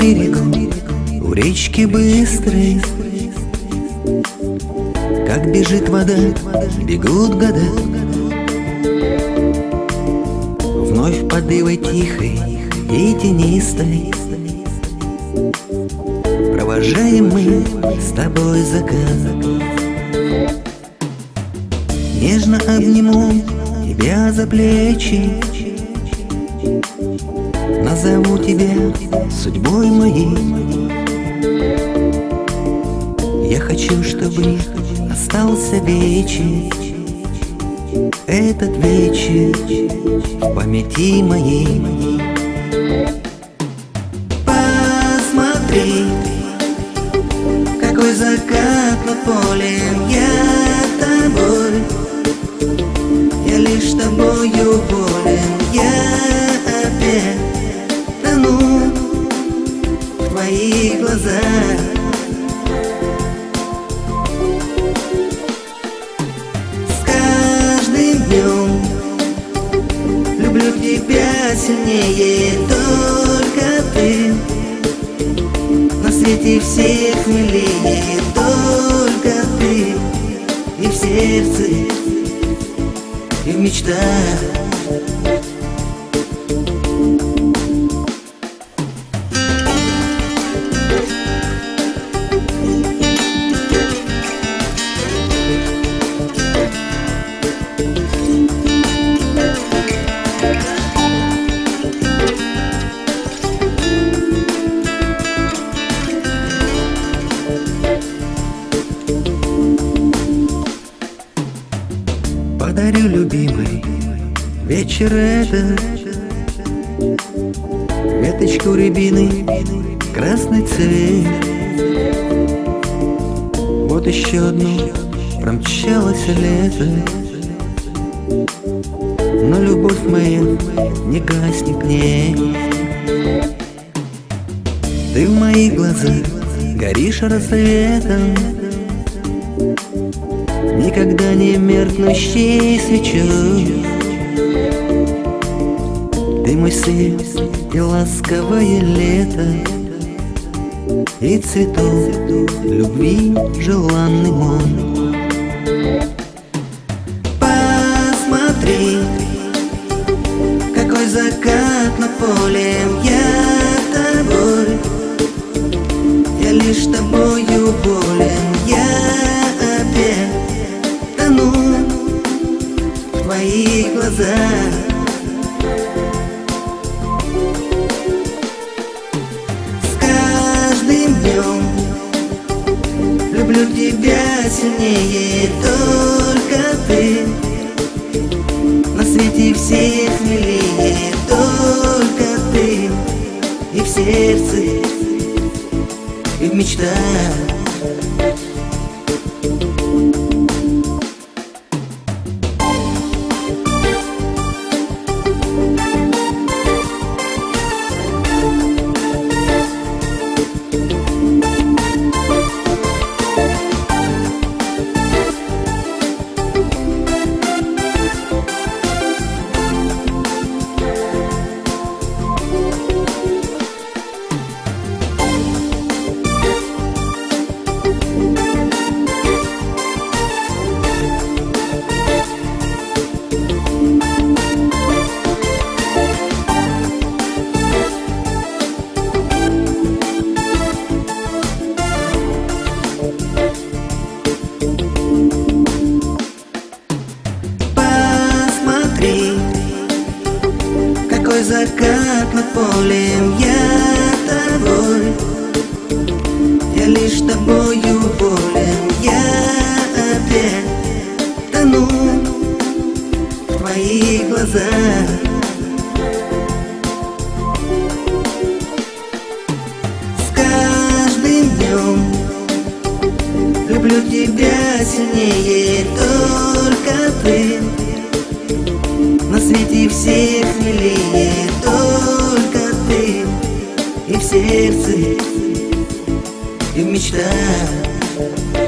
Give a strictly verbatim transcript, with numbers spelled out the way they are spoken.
берегу, у речки быстрой. Как бежит вода, бегут года. Вновь под ивой тихой и тенистой провожаем мы с тобой закат. Нежно обниму тебя за плечи, назову тебя судьбой моей. Я хочу, чтобы остался вечер, этот вечер в памяти моей. Посмотри, какой закат над полем. Я тобой, я лишь тобою болен. Я опять тону в твоих глазах. С каждым днем люблю тебя сильнее. Только ты на свете всех милее. Только ты и в сердце, и в мечтах. Подарю, любимый, вечер этот, веточку рябины, красный цвет. Вот еще одно промчалось лето, но любовь моя не гаснет, не. Ты в моих глазах горишь рассветом, никогда не меркнущей свечой. Ты мой свет и ласковое лето, и цветов любви желанный мой. Посмотри, какой закат над полем. Я тобой, я лишь тобою болен. Я опять тону в твоих глазах. С каждым днем люблю тебя сильнее. Только ты на свете всех милее. Только ты и в сердце, и в мечтах. Какой закат над полем. Я тобой, я лишь тобою болен. Я опять тону в твоих глазах. С каждым днем люблю тебя сильнее. Только ты на свете всех милее. Только ты и в сердце, и в мечтах.